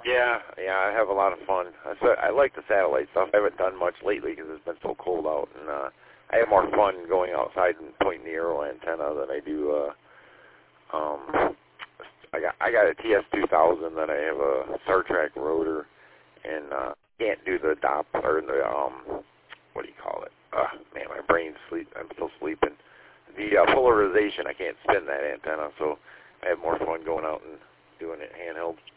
Yeah, I have a lot of fun. I like the satellite stuff. I haven't done much lately because it's been so cold out, and I have more fun going outside and pointing the aero antenna than I do. I got a TS2000, then I have a Star Trek rotor, and can't do the Doppler, or the what do you call it? Man, my brain's sleep. I'm still sleeping. The polarization, I can't spin that antenna, so I have more fun going out and doing it handheld.